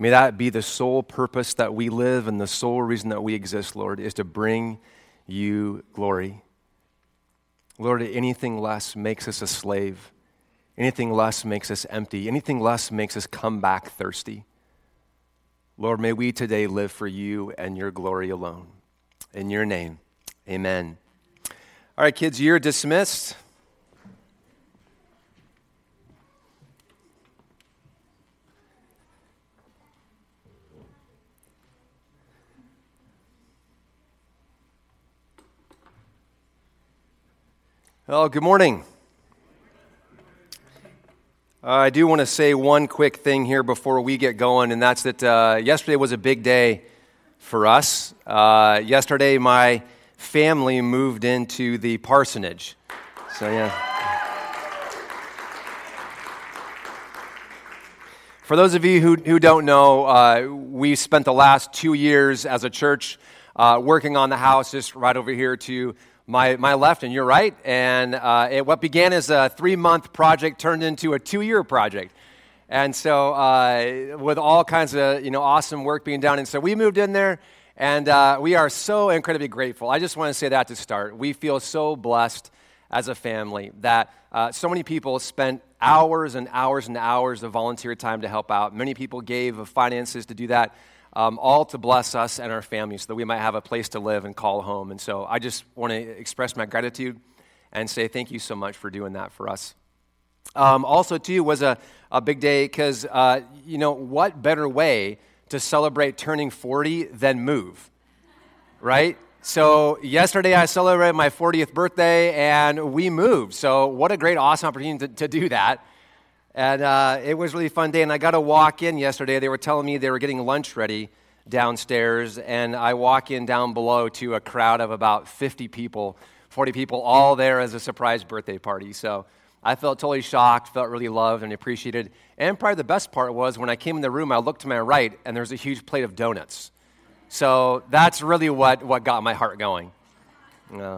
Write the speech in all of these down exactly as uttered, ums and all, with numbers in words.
May that be the sole purpose that we live and the sole reason that we exist, Lord, is to bring you glory. Lord, anything less makes us a slave. Anything less makes us empty. Anything less makes us come back thirsty. Lord, may we today live for you and your glory alone. In your name, amen. All right, kids, you're dismissed. Well, good morning. Uh, I do want to say one quick thing here before we get going, and that's that uh, yesterday was a big day for us. Uh, yesterday, my family moved into the parsonage. So, yeah. For those of you who, who don't know, uh, we spent the last two years as a church uh, working on the house just right over here to My my left and your right, and uh, it, what began as a three-month project turned into a two-year project, and so uh, with all kinds of you know awesome work being done, and so we moved in there, and uh, we are so incredibly grateful. I just want to say that to start. We feel so blessed as a family that uh, so many people spent hours and hours and hours of volunteer time to help out. Many people gave of finances to do that. Um, all to bless us and our families so that we might have a place to live and call home. And so I just want to express my gratitude and say thank you so much for doing that for us. Um, also, too, was a, a big day because, uh, you know, what better way to celebrate turning forty than move, right? So yesterday I celebrated my fortieth birthday and we moved. So what a great, awesome opportunity to, to do that. And uh, it was a really fun day, and I got to walk in yesterday. They were telling me they were getting lunch ready downstairs, and I walk in down below to a crowd of about fifty people, forty people, all there as a surprise birthday party. So I felt totally shocked, felt really loved and appreciated. And probably the best part was when I came in the room, I looked to my right, and there's a huge plate of donuts. So that's really what, what got my heart going. Yeah.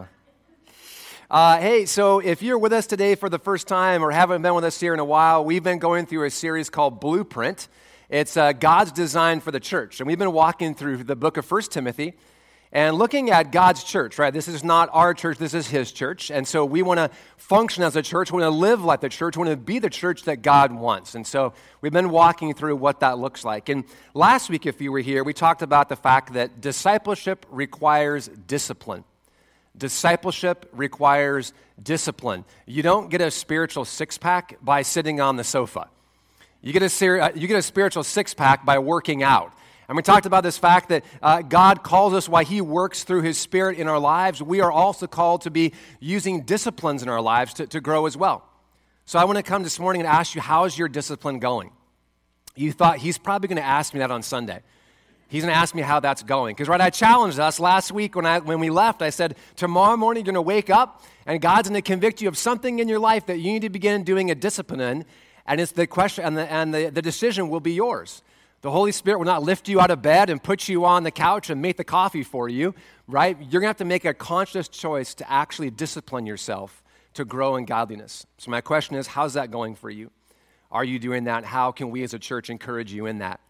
Uh, hey, so if you're with us today for the first time or haven't been with us here in a while, we've been going through a series called Blueprint. It's uh, God's design for the church. And we've been walking through the book of First Timothy and looking at God's church, right? This is not our church, this is his church. And so we want to function as a church, we want to live like the church, we want to be the church that God wants. And so we've been walking through what that looks like. And last week, if you were here, we talked about the fact that discipleship requires discipline. Discipleship requires discipline. You don't get a spiritual six-pack by sitting on the sofa. You get a ser- you get a spiritual six-pack by working out. And we talked about this fact that uh, God calls us while he works through his Spirit in our lives. We are also called to be using disciplines in our lives to, to grow as well. So I want to come this morning and ask you, how's your discipline going? You thought he's probably going to ask me that on Sunday. He's going to ask me how that's going. Because, right, I challenged us last week when I when we left. I said, tomorrow morning you're going to wake up and God's going to convict you of something in your life that you need to begin doing a discipline in. And it's the question, and the, and the, the decision will be yours. The Holy Spirit will not lift you out of bed and put you on the couch and make the coffee for you, right? You're going to have to make a conscious choice to actually discipline yourself to grow in godliness. So my question is, how's that going for you? Are you doing that? How can we as a church encourage you in that?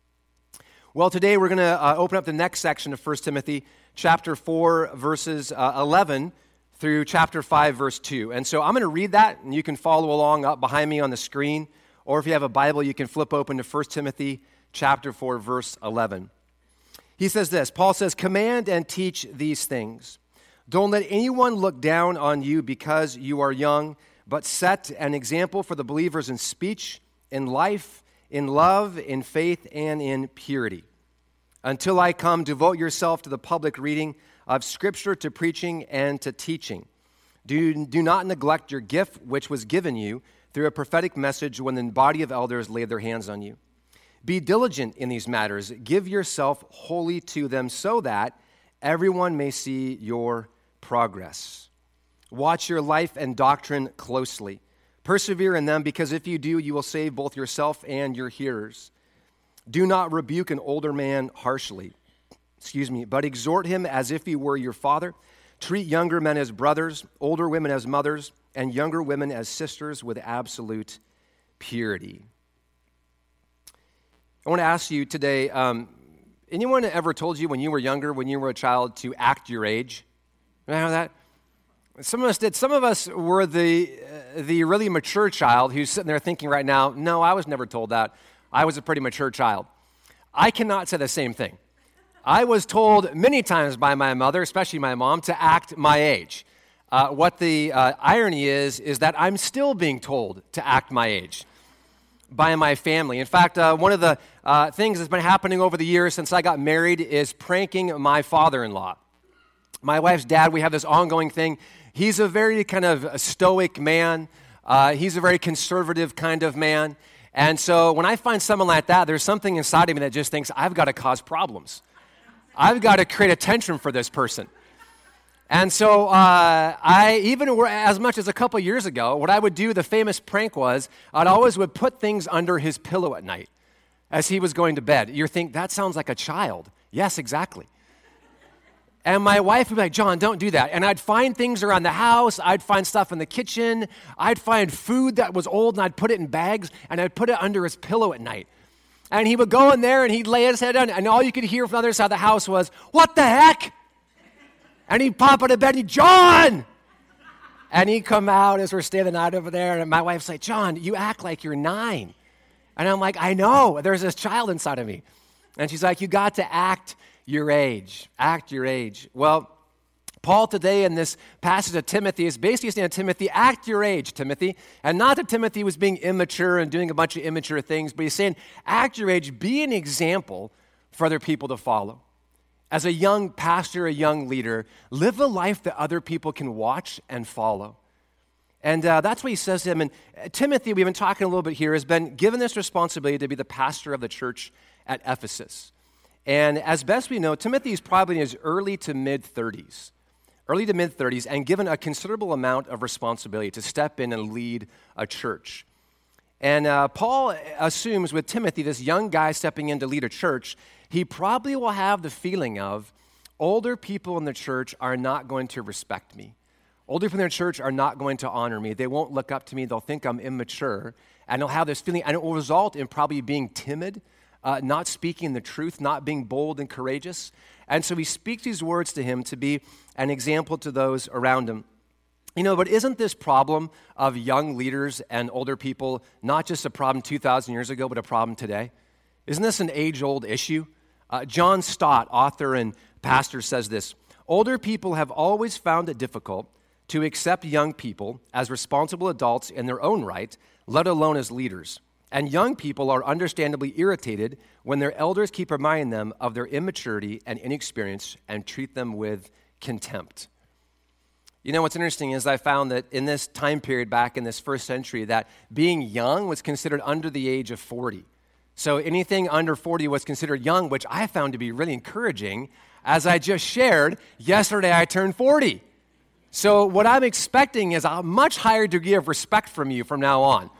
Well, today we're going to uh, open up the next section of First Timothy, chapter four, verses uh, eleven through chapter five, verse two. And so I'm going to read that, and you can follow along up behind me on the screen. Or if you have a Bible, you can flip open to First Timothy, chapter four, verse eleven. He says this, Paul says, "Command and teach these things. Don't let anyone look down on you because you are young, but set an example for the believers in speech, in life, in love, in faith, and in purity. Until I come, devote yourself to the public reading of Scripture, to preaching, and to teaching. Do, do not neglect your gift which was given you through a prophetic message when the body of elders laid their hands on you. Be diligent in these matters. Give yourself wholly to them so that everyone may see your progress. Watch your life and doctrine closely. Persevere in them, because if you do, you will save both yourself and your hearers. Do not rebuke an older man harshly, excuse me, but exhort him as if he were your father. Treat younger men as brothers, older women as mothers, and younger women as sisters with absolute purity." I want to ask you today, um, anyone ever told you when you were younger, when you were a child, to act your age? Remember that? Some of us did. Some of us were the uh, the really mature child who's sitting there thinking right now, no, I was never told that. I was a pretty mature child. I cannot say the same thing. I was told many times by my mother, especially my mom, to act my age. Uh, what the uh, irony is, is that I'm still being told to act my age by my family. In fact, uh, one of the uh, things that's been happening over the years since I got married is pranking my father-in-law. My wife's dad, we have this ongoing thing. He's a very kind of stoic man. Uh, he's a very conservative kind of man. And so when I find someone like that, there's something inside of me that just thinks, I've got to cause problems. I've got to create attention for this person. And so uh, I, even as much as a couple years ago, what I would do, the famous prank was, I'd always would put things under his pillow at night as he was going to bed. You think, that sounds like a child. Yes, exactly. And my wife would be like, John, don't do that. And I'd find things around the house. I'd find stuff in the kitchen. I'd find food that was old, and I'd put it in bags, and I'd put it under his pillow at night. And he would go in there, and he'd lay his head down, and all you could hear from the other side of the house was, what the heck? And he'd pop out of bed, and he'd, John! And he'd come out as we're staying the night over there, and my wife's like, John, you act like you're nine. And I'm like, I know. There's this child inside of me. And she's like, you got to act your age. Act your age. Well, Paul today in this passage of Timothy is basically saying to Timothy, act your age, Timothy. And not that Timothy was being immature and doing a bunch of immature things, but he's saying, act your age, be an example for other people to follow. As a young pastor, a young leader, live a life that other people can watch and follow. And uh, that's what he says to him. And uh, Timothy, we've been talking a little bit here, has been given this responsibility to be the pastor of the church at Ephesus. And as best we know, Timothy is probably in his early to mid-thirties, early to mid-thirties, and given a considerable amount of responsibility to step in and lead a church. And uh, Paul assumes with Timothy, this young guy stepping in to lead a church, he probably will have the feeling of, older people in the church are not going to respect me. Older people in the church are not going to honor me. They won't look up to me. They'll think I'm immature. And they'll have this feeling, and it will result in probably being timid, uh, not speaking the truth, not being bold and courageous. And so he speaks these words to him to be an example to those around him. You know, but isn't this problem of young leaders and older people not just a problem two thousand years ago, but a problem today? Isn't this an age-old issue? Uh, John Stott, author and pastor, says this, older people have always found it difficult to accept young people as responsible adults in their own right, let alone as leaders. And young people are understandably irritated when their elders keep reminding them of their immaturity and inexperience and treat them with contempt. You know, what's interesting is I found that in this time period back in this first century that being young was considered under the age of forty. So anything under forty was considered young, which I found to be really encouraging. As I just shared, yesterday I turned forty. So what I'm expecting is a much higher degree of respect from you from now on.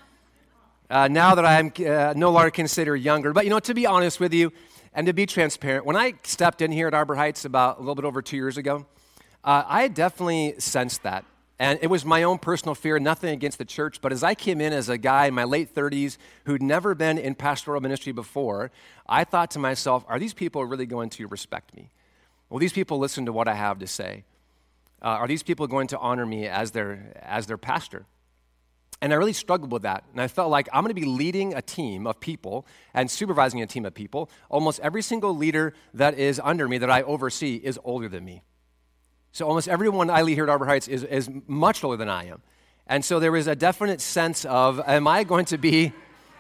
Uh, now that I'm uh, no longer considered younger. But, you know, to be honest with you and to be transparent, when I stepped in here at Arbor Heights about a little bit over two years ago, uh, I definitely sensed that. And it was my own personal fear, nothing against the church. But as I came in as a guy in my late thirties who'd never been in pastoral ministry before, I thought to myself, are these people really going to respect me? Will these people listen to what I have to say? Uh, are these people going to honor me as their, as their pastor? And I really struggled with that. And I felt like I'm going to be leading a team of people and supervising a team of people. Almost every single leader that is under me, that I oversee, is older than me. So almost everyone I lead here at Arbor Heights is, is much older than I am. And so there was a definite sense of, am I going to be,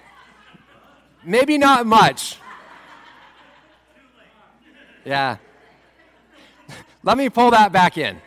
maybe not much. Yeah. Let me pull that back in.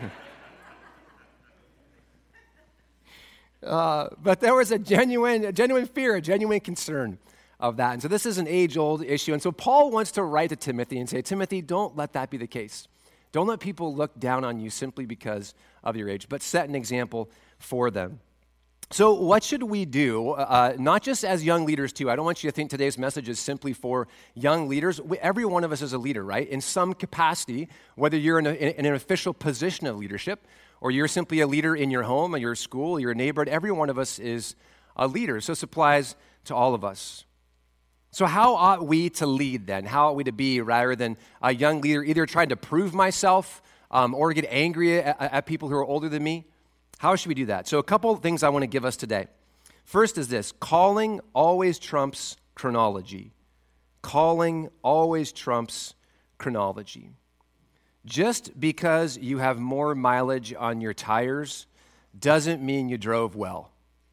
uh, but there was a genuine, a genuine fear, a genuine concern of that. And so this is an age-old issue. And so Paul wants to write to Timothy and say, Timothy, don't let that be the case. Don't let people look down on you simply because of your age, but set an example for them. So what should we do, uh, not just as young leaders too? I don't want you to think today's message is simply for young leaders. We, every one of us is a leader, right? In some capacity, whether you're in, a, in an official position of leadership or you're simply a leader in your home or your school, your neighborhood, every one of us is a leader. So this applies to all of us. So how ought we to lead then? How ought we to be rather than a young leader either trying to prove myself um, or get angry at, at people who are older than me? How should we do that? So a couple of things I want to give us today. First is this: calling always trumps chronology. Calling always trumps chronology. Just because you have more mileage on your tires doesn't mean you drove well.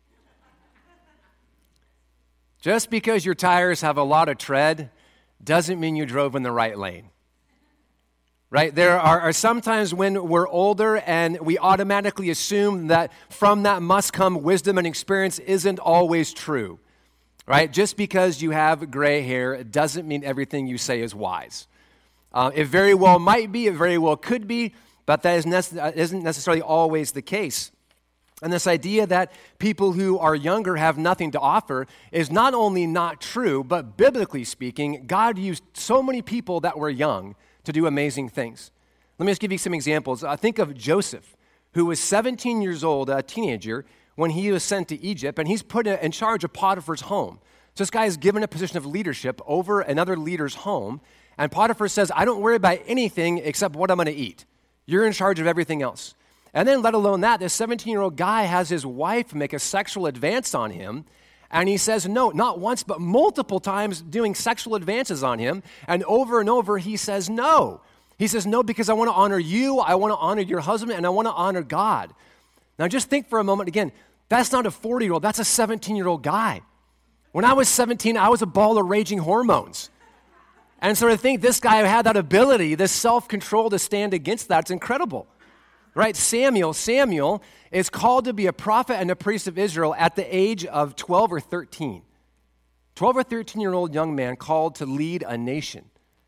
Just because your tires have a lot of tread doesn't mean you drove in the right lane. Right? There are, are some times when we're older and we automatically assume that from that must come wisdom and experience isn't always true. Right? Just because you have gray hair, it doesn't mean everything you say is wise. Uh, it very well might be, it very well could be, but that is nece- isn't necessarily always the case. And this idea that people who are younger have nothing to offer is not only not true, but biblically speaking, God used so many people that were young to do amazing things. Let me just give you some examples. Uh, think of Joseph, who was seventeen years old, a teenager, when he was sent to Egypt, and he's put in charge of Potiphar's home. So this guy is given a position of leadership over another leader's home, and Potiphar says, I don't worry about anything except what I'm going to eat. You're in charge of everything else. And then let alone that, this seventeen-year-old guy has his wife make a sexual advance on him, and he says no, not once, but multiple times doing sexual advances on him. And over and over, he says no. He says no because I want to honor you, I want to honor your husband, and I want to honor God. Now just think for a moment, again, that's not a forty-year-old, that's a seventeen-year-old guy. When I was seventeen, I was a ball of raging hormones. And so to think this guy had that ability, this self-control to stand against that, it's incredible. Right? Samuel, Samuel is called to be a prophet and a priest of Israel at the age of twelve or thirteen. twelve or thirteen-year-old young man called to lead a nation.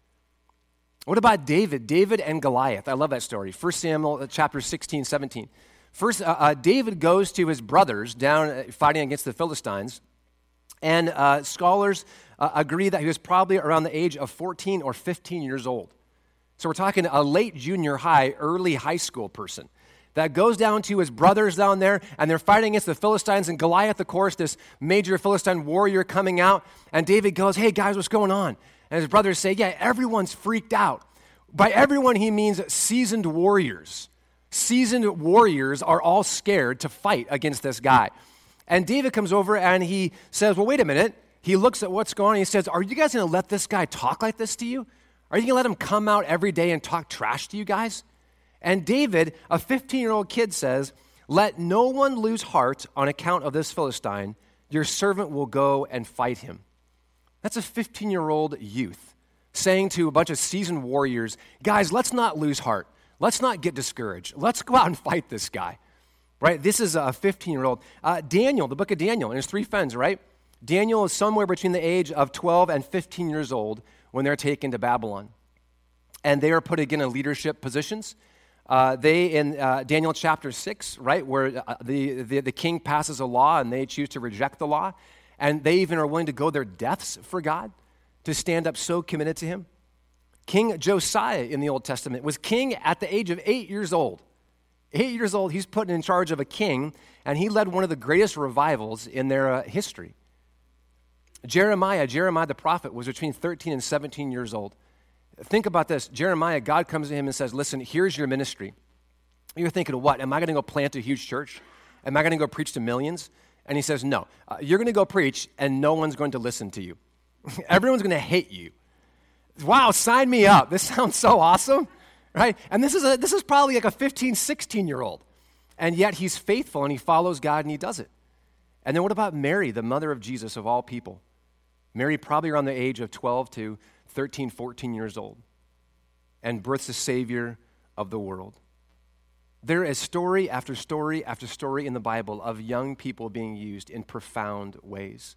What about David? David and Goliath. I love that story. First Samuel chapter sixteen, seventeen. First, uh, uh, David goes to his brothers down uh, fighting against the Philistines, and uh, scholars uh, agree that he was probably around the age of fourteen or fifteen years old. So we're talking a late junior high, early high school person that goes down to his brothers down there, and they're fighting against the Philistines, and Goliath, of course, this major Philistine warrior coming out, and David goes, hey guys, what's going on? And his brothers say, yeah, everyone's freaked out. By everyone, he means seasoned warriors. Seasoned warriors are all scared to fight against this guy. And David comes over and he says, well, wait a minute. He looks at what's going on, and he says, are you guys going to let this guy talk like this to you? Are you going to let him come out every day and talk trash to you guys? And David, a fifteen-year-old kid, says, let no one lose heart on account of this Philistine. Your servant will go and fight him. That's a fifteen-year-old youth saying to a bunch of seasoned warriors, guys, let's not lose heart. Let's not get discouraged. Let's go out and fight this guy. Right? This is a fifteen-year-old. Uh, Daniel, the book of Daniel, and his three friends, right? Daniel is somewhere between the age of twelve and fifteen years old when they're taken to Babylon. And they are put again in leadership positions. Uh, they, in uh, Daniel chapter six, right, where uh, the, the, the king passes a law and they choose to reject the law, and they even are willing to go their deaths for God, to stand up so committed to him. King Josiah in the Old Testament was king at the age of eight years old. Eight years old, he's put in charge of a king, and he led one of the greatest revivals in their uh, history. Jeremiah, Jeremiah the prophet, was between thirteen and seventeen years old. Think about this. Jeremiah, God comes to him and says, listen, here's your ministry. You're thinking, what? Am I going to go plant a huge church? Am I going to go preach to millions? And he says, no. Uh, you're going to go preach, and no one's going to listen to you. Everyone's going to hate you. Wow, sign me up. This sounds so awesome, right? And this is a, this is probably like a fifteen, sixteen-year-old. And yet he's faithful, and he follows God, and he does it. And then what about Mary, the mother of Jesus, of all people? Mary probably around the age of twelve to thirteen, fourteen years old, and births the Savior of the world. There is story after story after story in the Bible of young people being used in profound ways.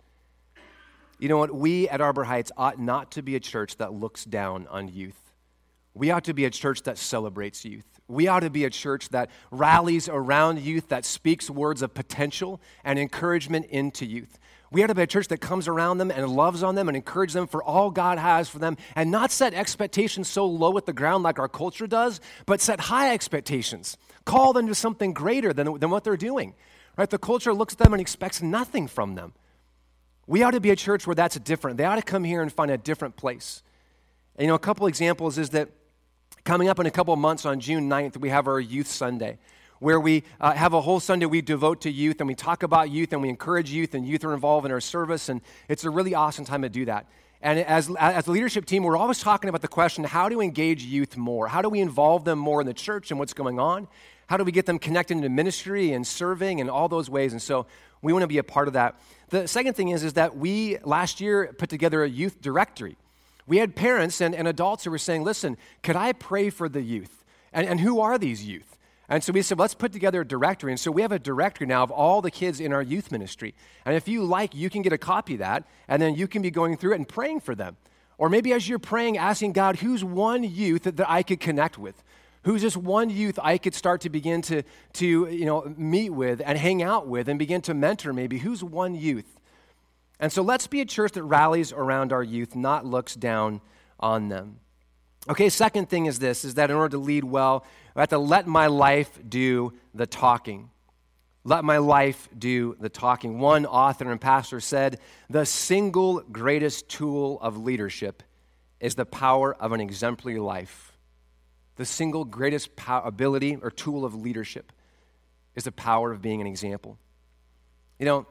You know what? We at Arbor Heights ought not to be a church that looks down on youth. We ought to be a church that celebrates youth. We ought to be a church that rallies around youth, that speaks words of potential and encouragement into youth. We ought to be a church that comes around them and loves on them and encourages them for all God has for them, and not set expectations so low at the ground like our culture does, but set high expectations. Call them to something greater than, than what they're doing. Right? The culture looks at them and expects nothing from them. We ought to be a church where that's different. They ought to come here and find a different place. And, you know, a couple examples is that coming up in a couple of months on June ninth, we have our Youth Sunday, where we uh, have a whole Sunday we devote to youth, and we talk about youth, and we encourage youth, and youth are involved in our service, and it's a really awesome time to do that. And as, as a leadership team, we're always talking about the question, how do we engage youth more? How do we involve them more in the church and what's going on? How do we get them connected into ministry and serving and all those ways? And so we want to be a part of that. The second thing is, is that we, last year, put together a youth directory. We had parents and, and adults who were saying, listen, could I pray for the youth? And, and who are these youth? And so we said, let's put together a directory. And so we have a directory now of all the kids in our youth ministry. And if you like, you can get a copy of that, and then you can be going through it and praying for them. Or maybe as you're praying, asking God, who's one youth that, that I could connect with? Who's just one youth I could start to begin to, to you know, meet with and hang out with and begin to mentor maybe? Who's one youth? And so let's be a church that rallies around our youth, not looks down on them. Okay, second thing is this, is that in order to lead well, I have to let my life do the talking. Let my life do the talking. One author and pastor said, the single greatest tool of leadership is the power of an exemplary life. The single greatest pow- ability or tool of leadership is the power of being an example. You know,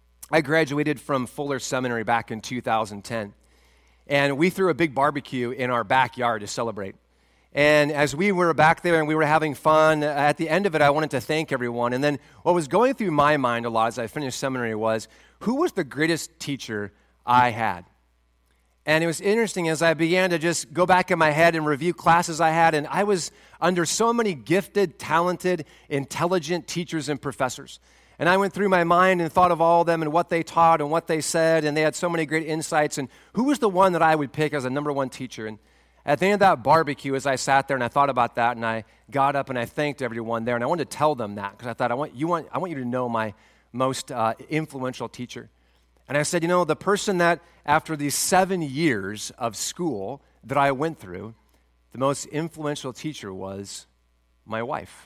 I graduated from Fuller Seminary back in two thousand ten, and we threw a big barbecue in our backyard to celebrate. And as we were back there and we were having fun, at the end of it, I wanted to thank everyone. And then what was going through my mind a lot as I finished seminary was, who was the greatest teacher I had? And it was interesting as I began to just go back in my head and review classes I had, and I was under so many gifted, talented, intelligent teachers and professors. And I went through my mind and thought of all of them and what they taught and what they said, and they had so many great insights. And who was the one that I would pick as a number one teacher? And at the end of that barbecue, as I sat there and I thought about that, and I got up and I thanked everyone there, and I wanted to tell them that because I thought, I want you want I want you to know my most uh, influential teacher. And I said, you know, the person that after these seven years of school that I went through, the most influential teacher was my wife.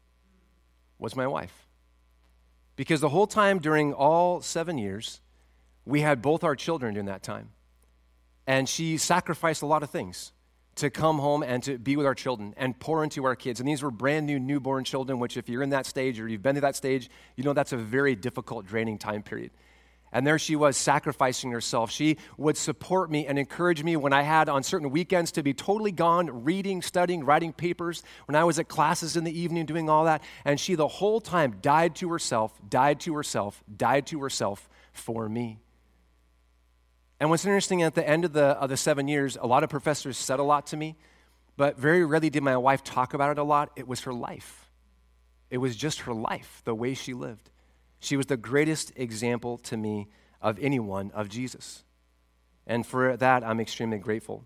Was my wife. Because the whole time during all seven years, we had both our children during that time. And she sacrificed a lot of things to come home and to be with our children and pour into our kids. And these were brand new newborn children, which if you're in that stage or you've been to that stage, you know that's a very difficult, draining time period. And there she was sacrificing herself. She would support me and encourage me when I had on certain weekends to be totally gone, reading, studying, writing papers, when I was at classes in the evening doing all that. And she the whole time died to herself, died to herself, died to herself for me. And what's interesting, at the end of the, of the seven years, a lot of professors said a lot to me, but very rarely did my wife talk about it a lot. It was her life. It was just her life, the way she lived. She was the greatest example to me of anyone of Jesus. And for that, I'm extremely grateful.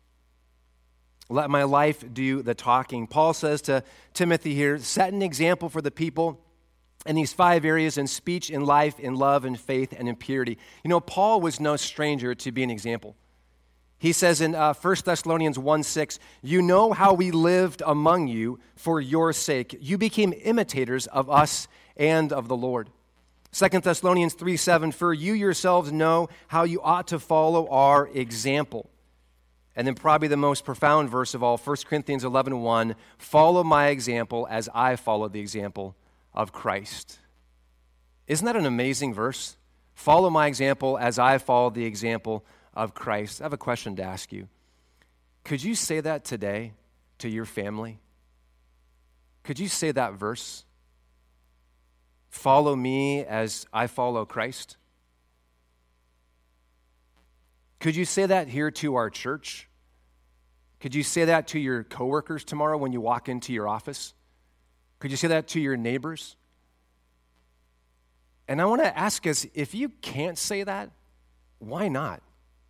Let my life do the talking. Paul says to Timothy here, set an example for the people in these five areas: in speech, in life, in love, in faith, and in purity. You know, Paul was no stranger to be an example. He says in uh, First Thessalonians one six, you know how we lived among you for your sake. You became imitators of us and of the Lord. Second Thessalonians three seven, for you yourselves know how you ought to follow our example. And then probably the most profound verse of all, First Corinthians eleven one, follow my example as I follow the example of Christ. Isn't that an amazing verse? Follow my example as I follow the example of Christ. I have a question to ask you. Could you say that today to your family? Could you say that verse? Follow me as I follow Christ. Could you say that here to our church? Could you say that to your coworkers tomorrow when you walk into your office? Could you say that to your neighbors? And I want to ask us, if you can't say that, why not?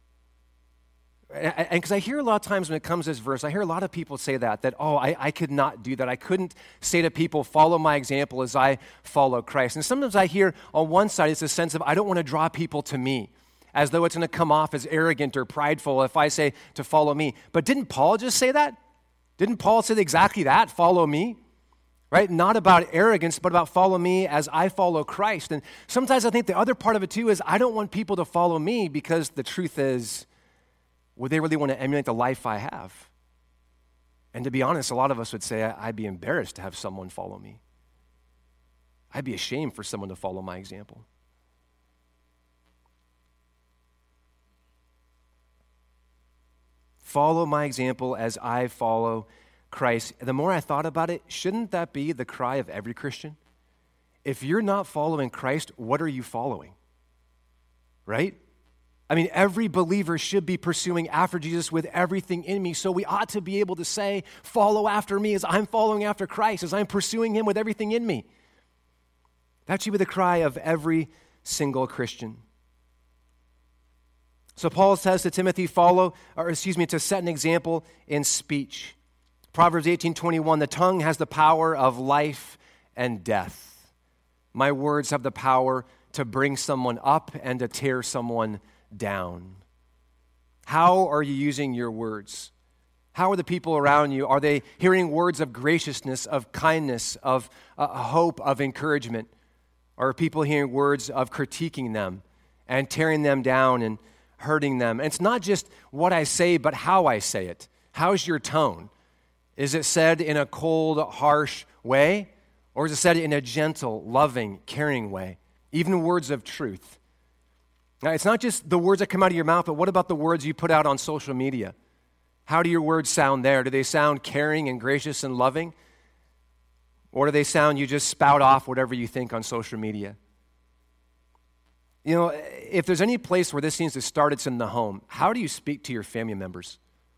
And because I hear a lot of times when it comes to this verse, I hear a lot of people say that, that, oh, I, I could not do that. I couldn't say to people, follow my example as I follow Christ. And sometimes I hear on one side, it's a sense of, I don't want to draw people to me, as though it's going to come off as arrogant or prideful if I say to follow me. But didn't Paul just say that? Didn't Paul say exactly that, follow me? right? Not about arrogance, but about follow me as I follow Christ. And sometimes I think the other part of it too is I don't want people to follow me because the truth is, would they really want to emulate the life I have? And to be honest, a lot of us would say I'd be embarrassed to have someone follow me. I'd be ashamed for someone to follow my example. Follow my example as I follow Christ. The more I thought about it, shouldn't that be the cry of every Christian? If you're not following Christ, what are you following? Right? I mean, every believer should be pursuing after Jesus with everything in me, so we ought to be able to say, follow after me as I'm following after Christ, as I'm pursuing him with everything in me. That should be the cry of every single Christian. So Paul says to Timothy, follow, or excuse me, to set an example in speech. Proverbs eighteen twenty-one, the tongue has the power of life and death. My words have the power to bring someone up and to tear someone down. How are you using your words? How are the people around you? Are they hearing words of graciousness, of kindness, of uh, hope, of encouragement? Or are people hearing words of critiquing them and tearing them down and hurting them? And it's not just what I say, but how I say it. How's your tone? Is it said in a cold, harsh way? Or is it said in a gentle, loving, caring way? Even words of truth. Now, it's not just the words that come out of your mouth, but what about the words you put out on social media? How do your words sound there? Do they sound caring and gracious and loving? Or do they sound you just spout off whatever you think on social media? You know, if there's any place where this needs to start, it's in the home. How do you speak to your family members?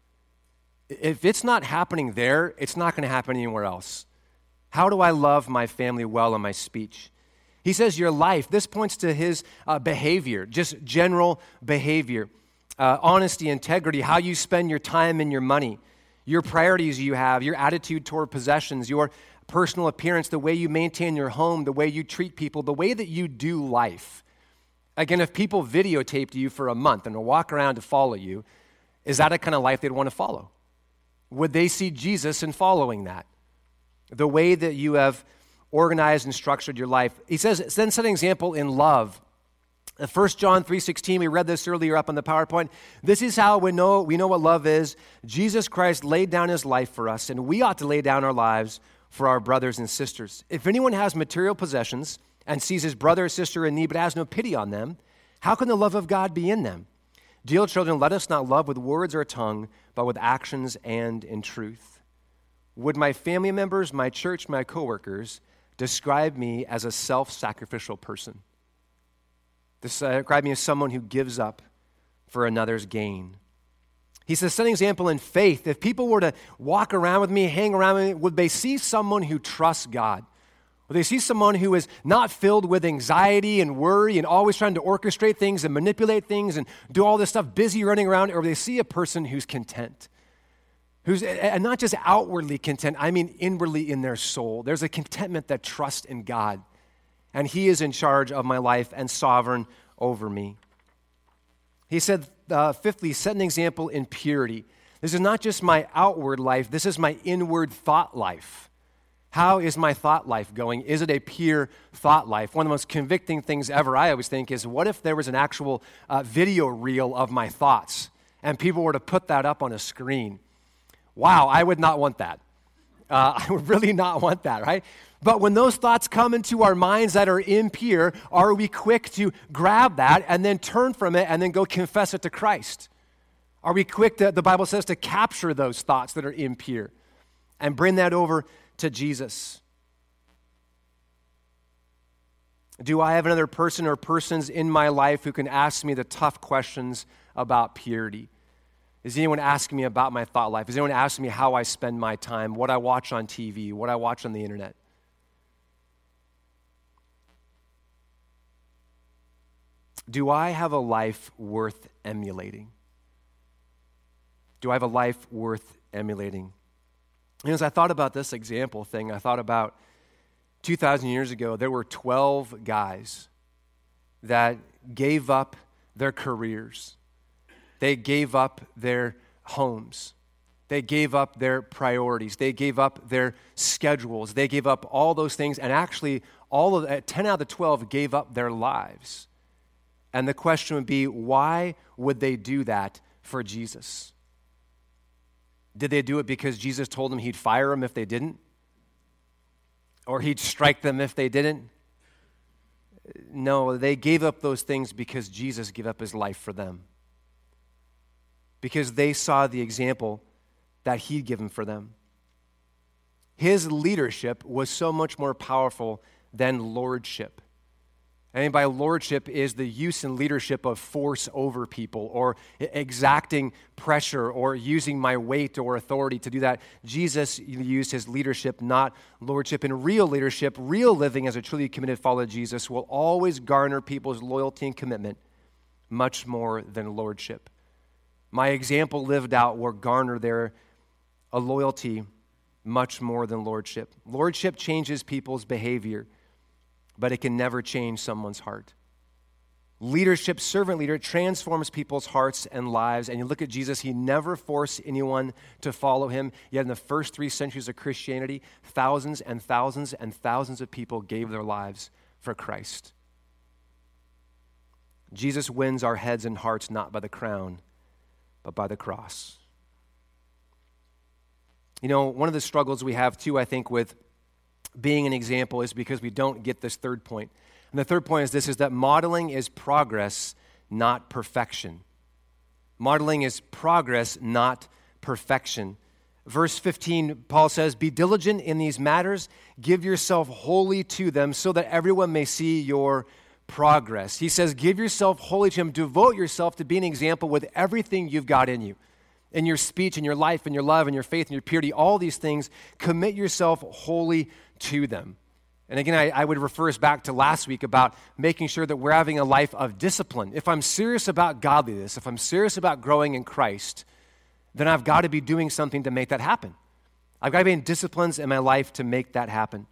If it's not happening there, it's not going to happen anywhere else. How do I love my family well in my speech? He says your life. This points to his uh, behavior, just general behavior, uh, honesty, integrity, how you spend your time and your money, your priorities you have, your attitude toward possessions, your personal appearance, the way you maintain your home, the way you treat people, the way that you do life. Again, if people videotaped you for a month and walk around to follow you, is that a kind of life they'd want to follow? Would they see Jesus in following that? The way that you have organized and structured your life. He says, then set an example in love. First John three sixteen, we read this earlier up on the PowerPoint. This is how we know, we know what love is. Jesus Christ laid down his life for us, and we ought to lay down our lives for our brothers and sisters. If anyone has material possessions and sees his brother or sister in need but has no pity on them, how can the love of God be in them? Dear children, let us not love with words or tongue, but with actions and in truth. Would my family members, my church, my coworkers describe me as a self-sacrificial person? Describe me as someone who gives up for another's gain. He says, set an example in faith. If people were to walk around with me, hang around with me, would they see someone who trusts God? Would they see someone who is not filled with anxiety and worry and always trying to orchestrate things and manipulate things and do all this stuff, busy running around? Or would they see a person who's content? Who's and not just outwardly content, I mean inwardly in their soul. There's a contentment that trusts in God, and he is in charge of my life and sovereign over me. He said, uh, fifthly, set an example in purity. This is not just my outward life, this is my inward thought life. How is my thought life going? Is it a pure thought life? One of the most convicting things ever, I always think, is what if there was an actual uh, video reel of my thoughts, and people were to put that up on a screen? Wow, I would not want that. Uh, I would really not want that, right? But when those thoughts come into our minds that are impure, are we quick to grab that and then turn from it and then go confess it to Christ? Are we quick to, the Bible says, to capture those thoughts that are impure and bring that over to Jesus? Do I have another person or persons in my life who can ask me the tough questions about purity? Is anyone asking me about my thought life? Is anyone asking me how I spend my time, what I watch on T V, what I watch on the internet? Do I have a life worth emulating? Do I have a life worth emulating? And as I thought about this example thing, I thought about two thousand years ago, there were twelve guys that gave up their careers. They gave up their homes. They gave up their priorities. They gave up their schedules. They gave up all those things. And actually, all of ten out of the twelve gave up their lives. And the question would be, why would they do that for Jesus? Did they do it because Jesus told them he'd fire them if they didn't? Or he'd strike them if they didn't? No, they gave up those things because Jesus gave up his life for them. Because they saw the example that he'd given for them. His leadership was so much more powerful than lordship. And by lordship is the use and leadership of force over people or exacting pressure or using my weight or authority to do that. Jesus used his leadership, not lordship. And real leadership, real living as a truly committed follower of Jesus will always garner people's loyalty and commitment much more than lordship. My example lived out will garner their a loyalty much more than lordship. Lordship changes people's behavior, but it can never change someone's heart. Leadership, servant leader, transforms people's hearts and lives. And you look at Jesus, he never forced anyone to follow him. Yet in the first three centuries of Christianity, thousands and thousands and thousands of people gave their lives for Christ. Jesus wins our heads and hearts not by the crown, but by the cross. You know, one of the struggles we have too, I think, with being an example is because we don't get this third point. And the third point is this, is that modeling is progress, not perfection. Modeling is progress, not perfection. Verse fifteen, Paul says, be diligent in these matters, give yourself wholly to them so that everyone may see your progress. He says, give yourself wholly to him, devote yourself to being an example with everything you've got in you. In your speech, in your life, in your love, in your faith, in your purity, all these things, commit yourself wholly to them. And again, I, I would refer us back to last week about making sure that we're having a life of discipline. If I'm serious about godliness, if I'm serious about growing in Christ, then I've got to be doing something to make that happen. I've got to be in disciplines in my life to make that happen.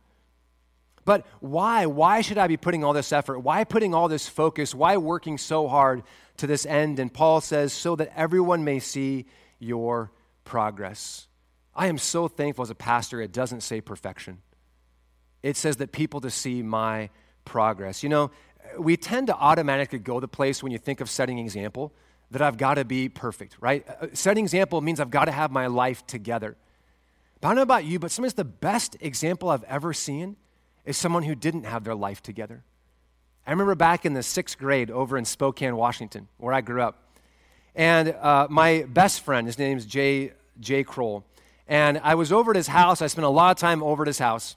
But why? Why should I be putting all this effort? Why putting all this focus? Why working so hard to this end? And Paul says, so that everyone may see your progress. I am so thankful as a pastor it doesn't say perfection. It says that people to see my progress. You know, we tend to automatically go to the place when you think of setting an example that I've got to be perfect, right? Setting example means I've got to have my life together. But I don't know about you, but sometimes the best example I've ever seen is someone who didn't have their life together. I remember back in the sixth grade over in Spokane, Washington, where I grew up. And uh, my best friend, his name is Jay, Jay Kroll. And I was over at his house. I spent a lot of time over at his house.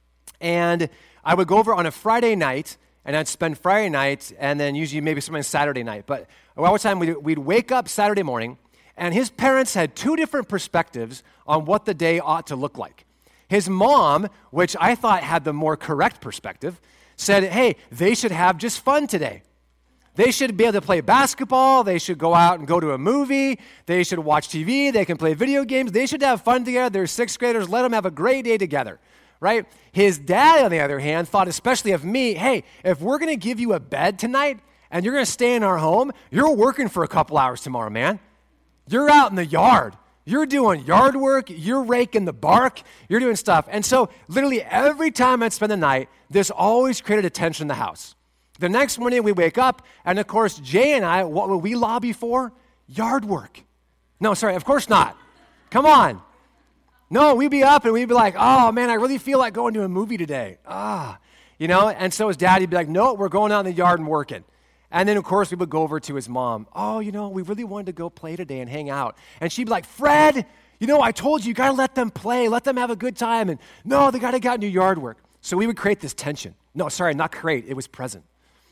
And I would go over on a Friday night, and I'd spend Friday night, and then usually maybe sometimes Saturday night. But a lot of time we'd, we'd wake up Saturday morning, and his parents had two different perspectives on what the day ought to look like. His mom, which I thought had the more correct perspective, said, hey, they should have just fun today. They should be able to play basketball. They should go out and go to a movie. They should watch T V. They can play video games. They should have fun together. They're sixth graders. Let them have a great day together, right? His dad, on the other hand, thought especially of me, hey, if we're going to give you a bed tonight and you're going to stay in our home, you're working for a couple hours tomorrow, man. You're out in the yard. You're doing yard work. You're raking the bark. You're doing stuff. And so literally every time I'd spend the night, this always created a tension in the house. The next morning we wake up, and of course, Jay and I, what would we lobby for? Yard work. No, sorry, of course not. Come on. No, we'd be up and we'd be like, oh man, I really feel like going to a movie today. Ah, you know, and so his dad, he'd be like, no, we're going out in the yard and working. And then of course we would go over to his mom. Oh, you know, we really wanted to go play today and hang out. And she'd be like, Fred, you know, I told you, you got to let them play, let them have a good time. And no, they got to get out and do yard work. So we would create this tension. No, sorry, not create, it was present.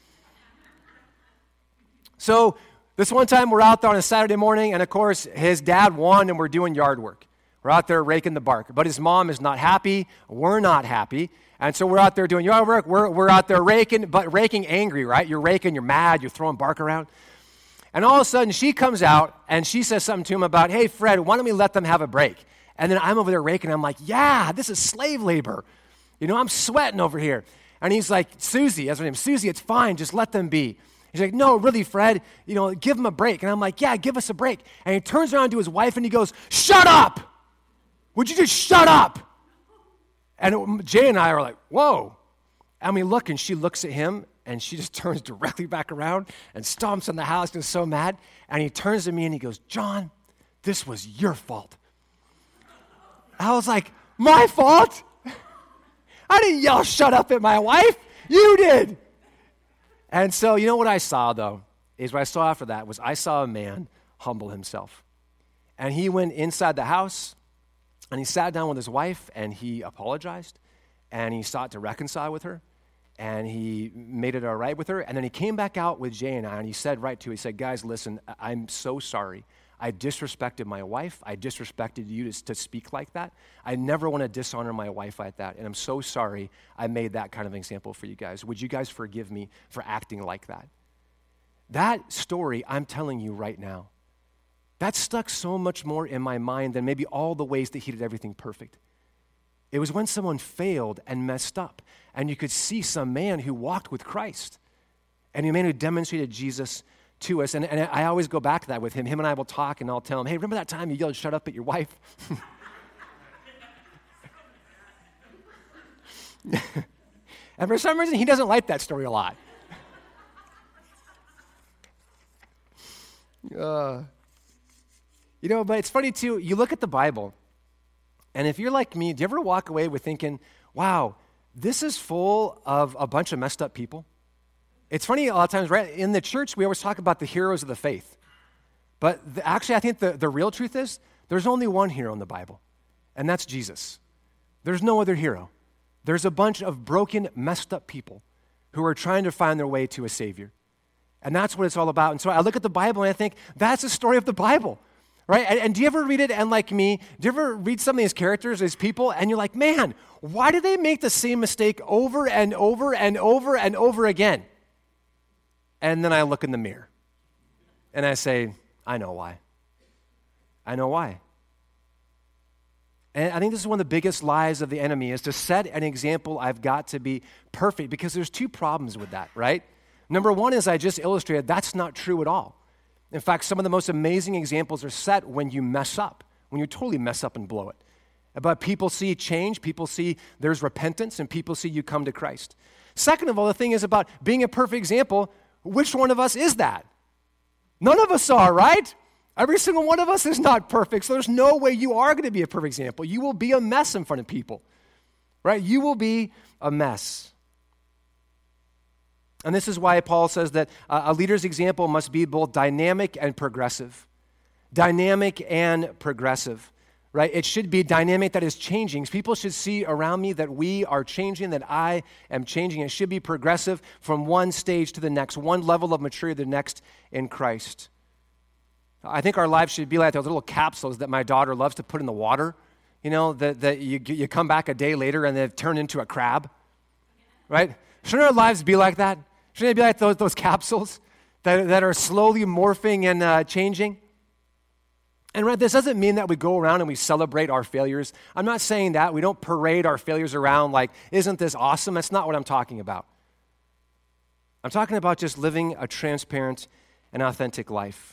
So this one time we're out there on a Saturday morning, and of course his dad won and we're doing yard work. We're out there raking the bark. But his mom is not happy. We're not happy. And so we're out there doing yard work. We're, we're out there raking, but raking angry, right? You're raking, you're mad, you're throwing bark around. And all of a sudden she comes out and she says something to him about, hey, Fred, why don't we let them have a break? And then I'm over there raking. I'm like, yeah, this is slave labor. You know, I'm sweating over here. And he's like, Susie, that's her name, Susie, it's fine. Just let them be. He's like, no, really, Fred, you know, give him a break. And I'm like, yeah, give us a break. And he turns around to his wife and he goes, shut up. Would you just shut up? And Jay and I are like, whoa. And we look, and she looks at him, and she just turns directly back around and stomps on the house and is so mad. And he turns to me and he goes, John, this was your fault. I was like, my fault? I didn't yell shut up at my wife. You did. And so you know what I saw, though, is what I saw after that was I saw a man humble himself. And he went inside the house, and he sat down with his wife, and he apologized, and he sought to reconcile with her, and he made it all right with her. And then he came back out with Jay and I, and he said right to, he said, guys, listen, I'm so sorry. I disrespected my wife. I disrespected you to, to speak like that. I never want to dishonor my wife like that, and I'm so sorry I made that kind of example for you guys. Would you guys forgive me for acting like that? That story, I'm telling you right now, that stuck so much more in my mind than maybe all the ways that he did everything perfect. It was when someone failed and messed up, and you could see some man who walked with Christ, and a man who demonstrated Jesus to us. And, and I always go back to that with him. Him and I will talk, and I'll tell him, hey, remember that time you yelled shut up at your wife? And for some reason, he doesn't like that story a lot. Uh, you know, but it's funny, too. You look at the Bible, and if you're like me, do you ever walk away with thinking, wow, this is full of a bunch of messed up people? It's funny, a lot of times, right, in the church, we always talk about the heroes of the faith. But the, actually, I think the, the real truth is there's only one hero in the Bible, and that's Jesus. There's no other hero. There's a bunch of broken, messed up people who are trying to find their way to a Savior. And that's what it's all about. And so I look at the Bible, and I think, that's the story of the Bible, right? And, and do you ever read it, and like me, do you ever read some of these characters, these people, and you're like, man, why do they make the same mistake over and over and over and over again? And then I look in the mirror, and I say, I know why. I know why. And I think this is one of the biggest lies of the enemy, is to set an example, I've got to be perfect, because there's two problems with that, right? Number one is I just illustrated, that's not true at all. In fact, some of the most amazing examples are set when you mess up, when you totally mess up and blow it. But people see change, people see there's repentance, and people see you come to Christ. Second of all, the thing is about being a perfect example. Which one of us is that? None of us are, right? Every single one of us is not perfect, so there's no way you are going to be a perfect example. You will be a mess in front of people, right? You will be a mess. And this is why Paul says that a leader's example must be both dynamic and progressive. Dynamic and progressive, right? It should be dynamic, that is changing. People should see around me that we are changing, that I am changing. It should be progressive from one stage to the next, one level of maturity to the next in Christ. I think our lives should be like those little capsules that my daughter loves to put in the water, you know, that, that you, you come back a day later and they've turned into a crab, right? Shouldn't our lives be like that? Shouldn't they be like those, those capsules that, that are slowly morphing and uh, changing? And right, this doesn't mean that we go around and we celebrate our failures. I'm not saying that. We don't parade our failures around like, isn't this awesome? That's not what I'm talking about. I'm talking about just living a transparent and authentic life.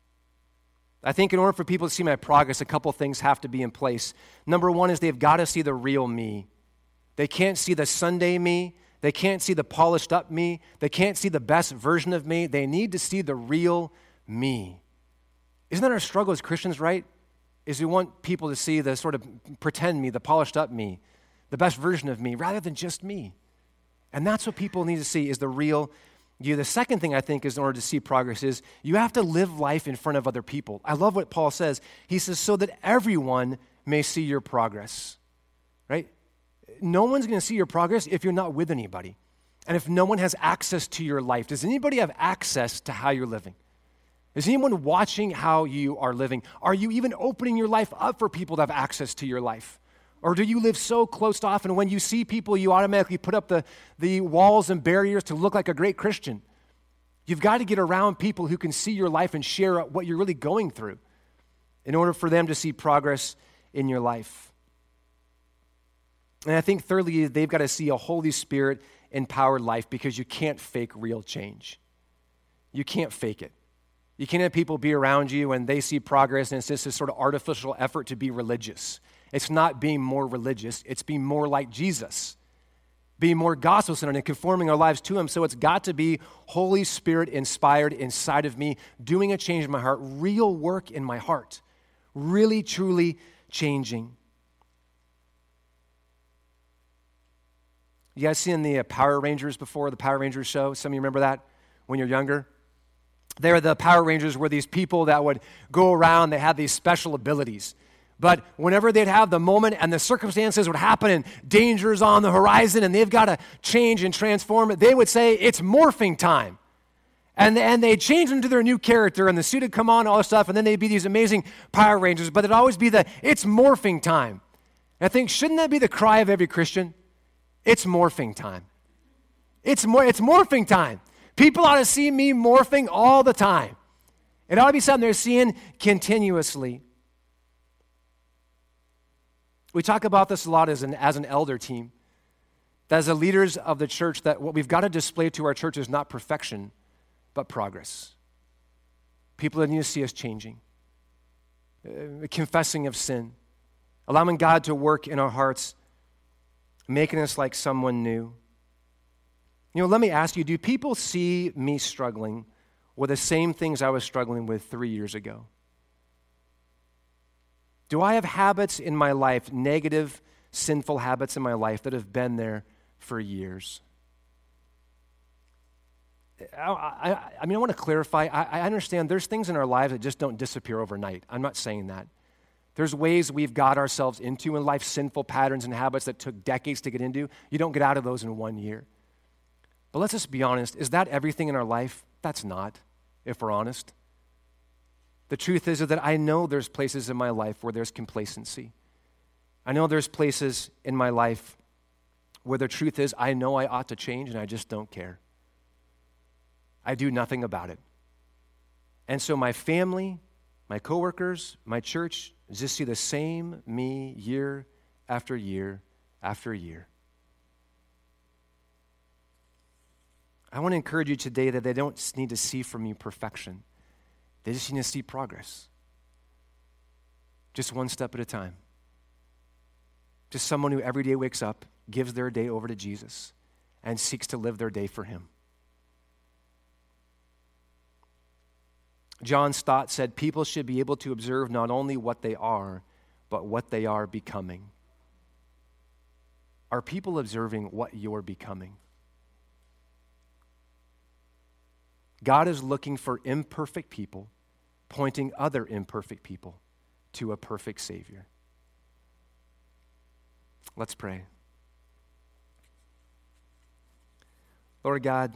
I think in order for people to see my progress, a couple things have to be in place. Number one is they've got to see the real me. They can't see the Sunday me. They can't see the polished up me. They can't see the best version of me. They need to see the real me. Isn't that our struggle as Christians, right? Is we want people to see the sort of pretend me, the polished up me, the best version of me, rather than just me. And that's what people need to see, is the real you. The second thing I think is in order to see progress is you have to live life in front of other people. I love what Paul says. He says, so that everyone may see your progress, right? No one's going to see your progress if you're not with anybody. And if no one has access to your life. Does anybody have access to how you're living? Is anyone watching how you are living? Are you even opening your life up for people to have access to your life? Or do you live so closed off, and when you see people, you automatically put up the, the walls and barriers to look like a great Christian? You've got to get around people who can see your life and share what you're really going through in order for them to see progress in your life. And I think thirdly, they've got to see a Holy Spirit-empowered life, because you can't fake real change. You can't fake it. You can't have people be around you and they see progress and it's just this sort of artificial effort to be religious. It's not being more religious. It's being more like Jesus, being more gospel-centered and conforming our lives to him. So it's got to be Holy Spirit inspired inside of me, doing a change in my heart, real work in my heart, really, truly changing. You guys seen the uh, Power Rangers before, the Power Rangers show? Some of you remember that when you're younger? They're the Power Rangers were these people that would go around, they had these special abilities. But whenever they'd have the moment and the circumstances would happen and danger's on the horizon and they've got to change and transform, they would say, it's morphing time. And, and they'd change into their new character and the suit would come on, all this stuff, and then they'd be these amazing Power Rangers, but it'd always be the, it's morphing time. And I think, shouldn't that be the cry of every Christian? It's morphing time. It's more, it's morphing time. People ought to see me morphing all the time. It ought to be something they're seeing continuously. We talk about this a lot as an, as an elder team, that as the leaders of the church, that what we've got to display to our church is not perfection, but progress. People that need to see us changing, uh, confessing of sin, allowing God to work in our hearts, making us like someone new. You know, let me ask you, do people see me struggling with the same things I was struggling with three years ago? Do I have habits in my life, negative, sinful habits in my life that have been there for years? I, I, I mean, I want to clarify. I, I understand there's things in our lives that just don't disappear overnight. I'm not saying that. There's ways we've got ourselves into in life, sinful patterns and habits that took decades to get into. You don't get out of those in one year. But let's just be honest. Is that everything in our life? That's not, if we're honest. The truth is that I know there's places in my life where there's complacency. I know there's places in my life where the truth is I know I ought to change and I just don't care. I do nothing about it. And so my family, my coworkers, my church just see the same me year after year after year. I want to encourage you today that they don't need to see from you perfection. They just need to see progress. Just one step at a time. Just someone who every day wakes up, gives their day over to Jesus, and seeks to live their day for him. John Stott said, people should be able to observe not only what they are, but what they are becoming. Are people observing what you're becoming? God is looking for imperfect people, pointing other imperfect people to a perfect Savior. Let's pray. Lord God,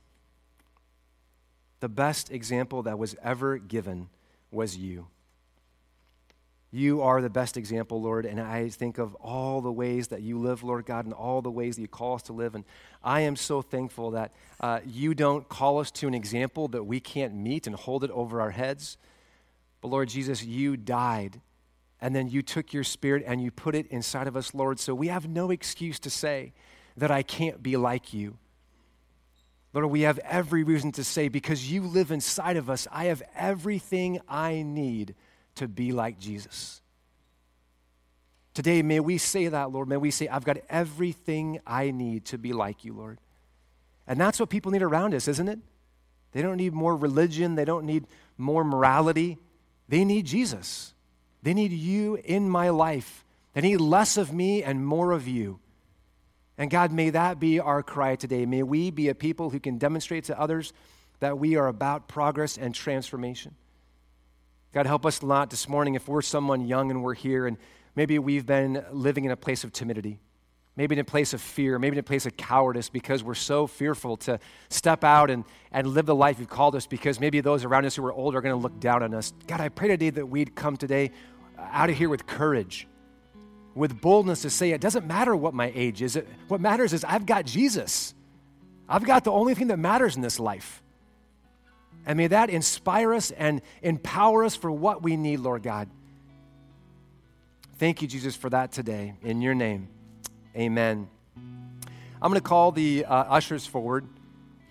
the best example that was ever given was you. You are the best example, Lord, and I think of all the ways that you live, Lord God, and all the ways that you call us to live, and I am so thankful that uh, you don't call us to an example that we can't meet and hold it over our heads, but Lord Jesus, you died, and then you took your Spirit and you put it inside of us, Lord, so we have no excuse to say that I can't be like you. Lord, we have every reason to say, because you live inside of us, I have everything I need to be like Jesus. Today, may we say that, Lord. May we say, I've got everything I need to be like you, Lord. And that's what people need around us, isn't it? They don't need more religion. They don't need more morality. They need Jesus. They need you in my life. They need less of me and more of you. And God, may that be our cry today. May we be a people who can demonstrate to others that we are about progress and transformation. God, help us not this morning if we're someone young and we're here and maybe we've been living in a place of timidity, maybe in a place of fear, maybe in a place of cowardice because we're so fearful to step out and, and live the life you've called us because maybe those around us who are older are going to look down on us. God, I pray today that we'd come today out of here with courage, with boldness to say it doesn't matter what my age is. It, what matters is I've got Jesus. I've got the only thing that matters in this life. And may that inspire us and empower us for what we need, Lord God. Thank you, Jesus, for that today. In your name, amen. I'm going to call the uh, ushers forward.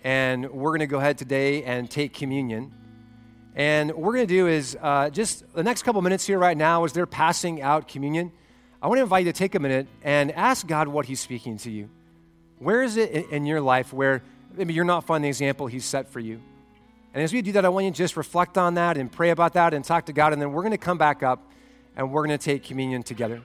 and we're going to go ahead today and take communion. And what we're going to do is uh, just the next couple minutes here right now, as they're passing out communion, I want to invite you to take a minute and ask God what he's speaking to you. Where is it in, in your life where maybe you're not following the example he's set for you? And as we do that, I want you to just reflect on that and pray about that and talk to God, and then we're going to come back up and we're going to take communion together.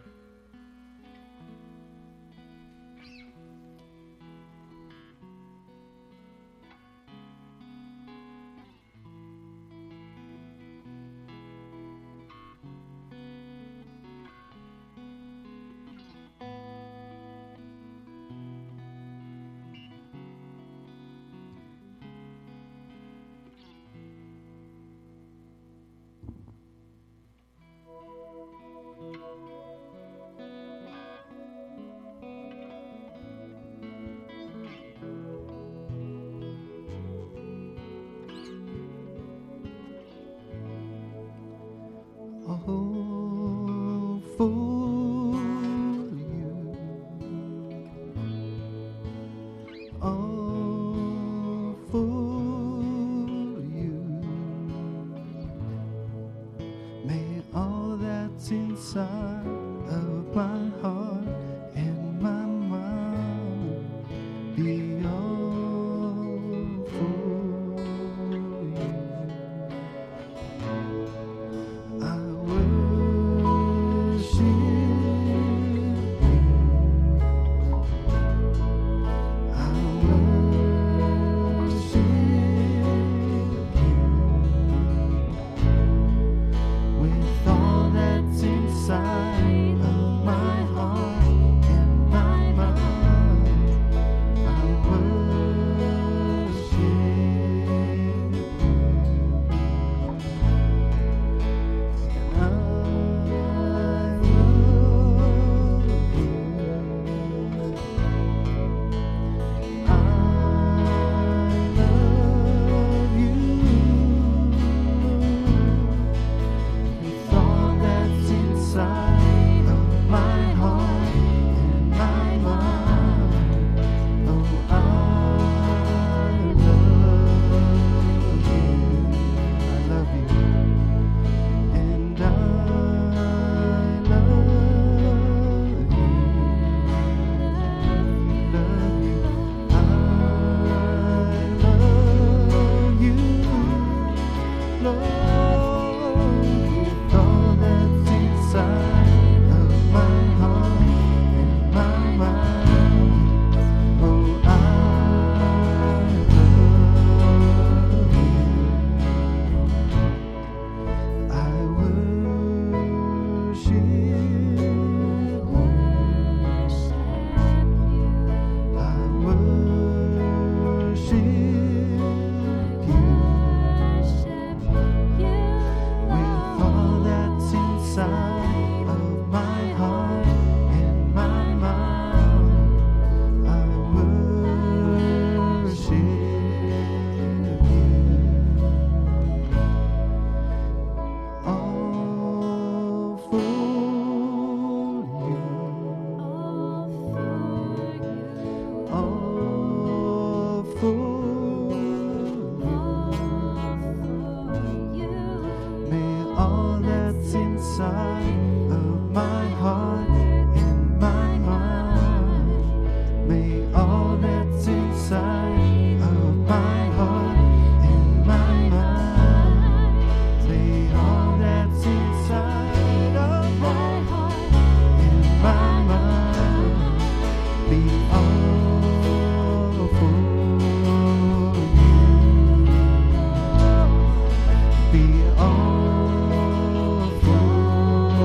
Oh, for you, oh, for you, may all that's inside of my heart and my mind be all for you. I worship you. I worship you with all that's inside of my heart and my mind. I worship you. I love you. With all that's inside of my heart and my mind. Oh, I love you. I love you. And I love you, love you. I love you, Lord, with all that's inside of my heart and my mind. Oh, I love you. I worship you. I worship you. With all that's inside of my heart and my mind, I worship you. All for you, all for you. May all that's inside of my heart and my mind, may all that's inside of my heart and my mind, may all that's inside of my heart and my mind be all for you, be all for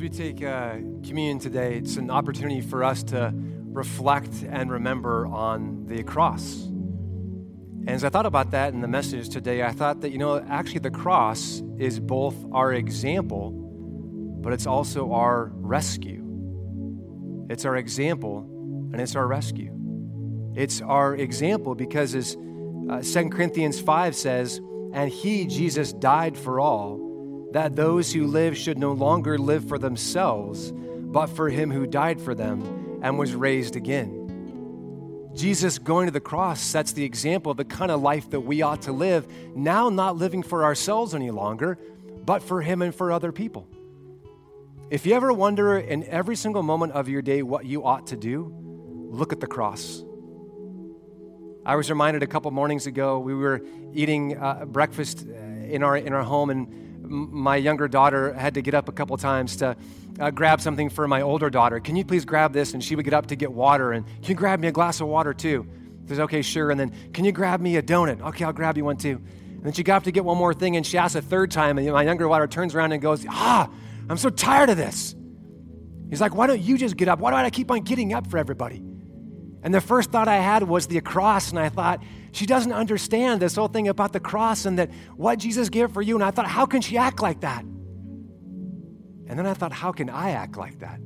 we take uh, communion today, it's an opportunity for us to reflect and remember on the cross. And as I thought about that in the message today, I thought that, you know, actually the cross is both our example, but it's also our rescue. It's our example, and it's our rescue. It's our example because as uh, Second Corinthians five says, and he, Jesus, died for all, that those who live should no longer live for themselves, but for him who died for them and was raised again. Jesus going to the cross sets the example of the kind of life that we ought to live, now not living for ourselves any longer, but for him and for other people. If you ever wonder in every single moment of your day what you ought to do, look at the cross. I was reminded a couple mornings ago, we were eating uh, breakfast in our in our home, and my younger daughter had to get up a couple times to uh, grab something for my older daughter. Can you please grab this? And she would get up to get water. And can you grab me a glass of water too? I said, okay, sure. And then, can you grab me a donut? Okay, I'll grab you one too. And then she got up to get one more thing, and she asked a third time. And my younger daughter turns around and goes, ah, I'm so tired of this. He's like, why don't you just get up? Why do I keep on getting up for everybody? And the first thought I had was the cross, and I thought, she doesn't understand this whole thing about the cross and that what Jesus gave for you. And I thought, how can she act like that? And then I thought, how can I act like that?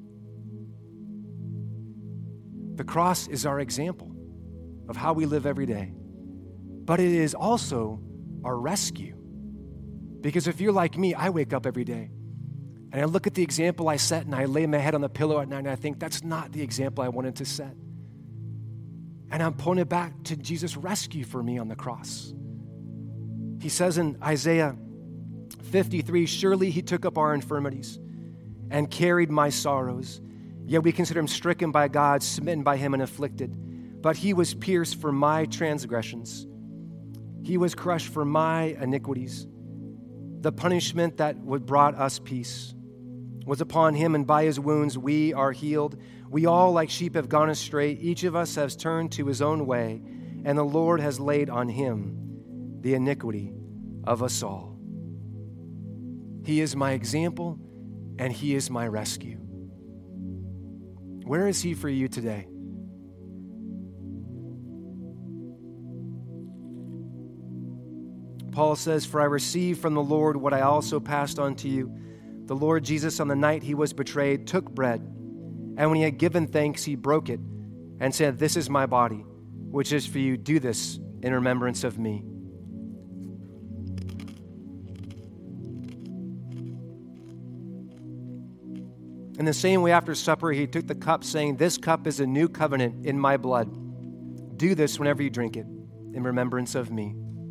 The cross is our example of how we live every day. But it is also our rescue. Because if you're like me, I wake up every day and I look at the example I set and I lay my head on the pillow at night and I think, that's not the example I wanted to set. And I'm pointed back to Jesus' rescue for me on the cross. He says in Isaiah fifty-three, surely he took up our infirmities and carried my sorrows. Yet we consider him stricken by God, smitten by him and afflicted. But he was pierced for my transgressions. He was crushed for my iniquities. The punishment that would brought us peace was upon him, and by his wounds we are healed. We all like sheep have gone astray. Each of us has turned to his own way, and the Lord has laid on him the iniquity of us all. He is my example, and he is my rescue. Where is he for you today? Paul says, for I received from the Lord what I also passed on to you. The Lord Jesus, on the night he was betrayed, took bread, and when he had given thanks, he broke it and said, this is my body, which is for you. Do this in remembrance of me. In the same way, after supper, he took the cup, saying, this cup is a new covenant in my blood. Do this whenever you drink it in remembrance of me.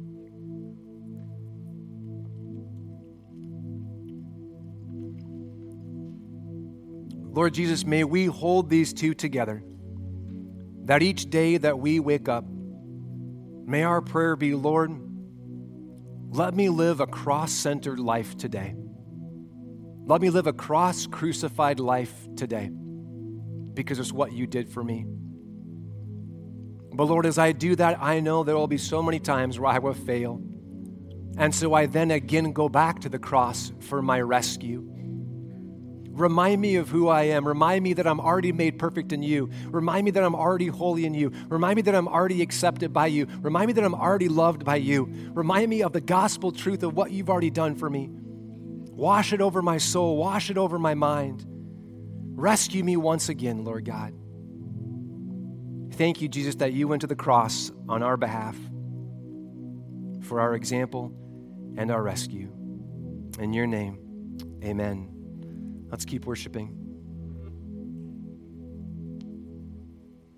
Lord Jesus, may we hold these two together, that each day that we wake up, may our prayer be, Lord, let me live a cross-centered life today. Let me live a cross-crucified life today because it's what you did for me. But Lord, as I do that, I know there will be so many times where I will fail. And so I then again go back to the cross for my rescue. Remind me of who I am. Remind me that I'm already made perfect in you. Remind me that I'm already holy in you. Remind me that I'm already accepted by you. Remind me that I'm already loved by you. Remind me of the gospel truth of what you've already done for me. Wash it over my soul. Wash it over my mind. Rescue me once again, Lord God. Thank you, Jesus, that you went to the cross on our behalf for our example and our rescue. In your name, amen. Let's keep worshiping.